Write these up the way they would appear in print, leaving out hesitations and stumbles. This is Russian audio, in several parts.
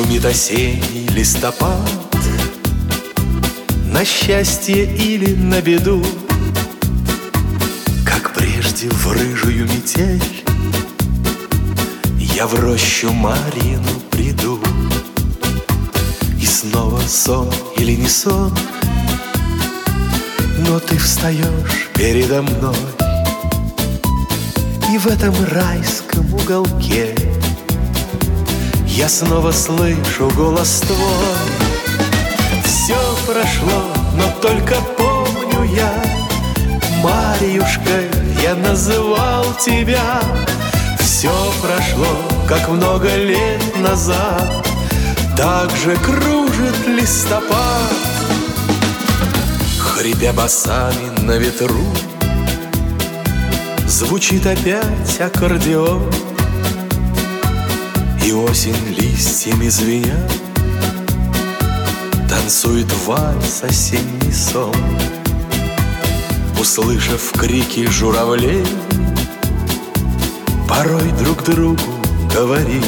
Шумит осенний листопад, на счастье или на беду, как прежде в рыжую метель я в рощу Марьину приду. И снова сон или не сон, но ты встаешь передо мной, и в этом райском уголке я снова слышу голос твой. Все прошло, но только помню я, Марьюшкой я называл тебя. Все прошло, как много лет назад, так же кружит листопад. Хрипя басами на ветру, звучит опять аккордеон, и осень листьями звеня танцует вальс осенний сон. Услышав крики журавлей, порой друг другу говорим: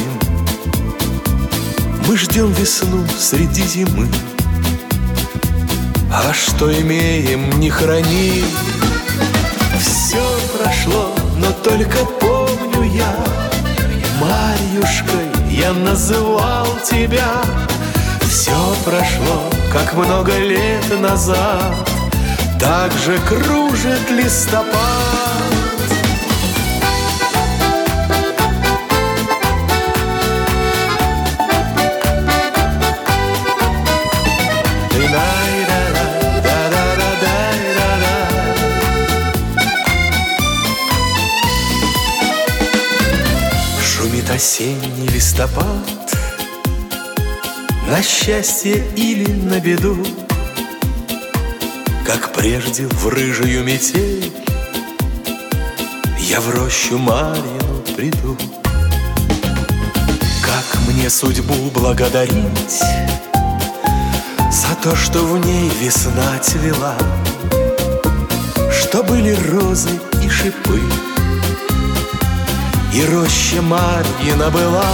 мы ждем весну среди зимы, а что имеем, не храним. Все прошло, но только помню я, Марьюшкой я называл тебя. Все прошло, как много лет назад, так же кружит листопад. Шумит осенний листопад, на счастье или на беду, как прежде в рыжую метель я в рощу Марьину приду. Как мне судьбу благодарить за то, что в ней весна цвела, что были розы и шипы, и роща Марьина была.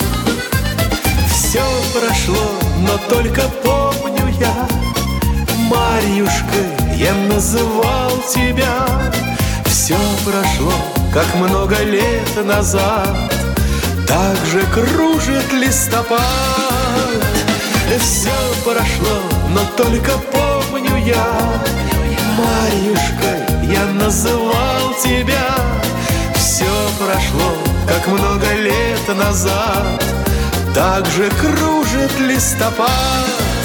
Все прошло, но только помню я, Марьюшкой я называл тебя. Все прошло, как много лет назад, так же кружит листопад. Все прошло, но только помню я, Марьюшкой я называл тебя. Все прошло, как много лет назад, так же кружит листопад.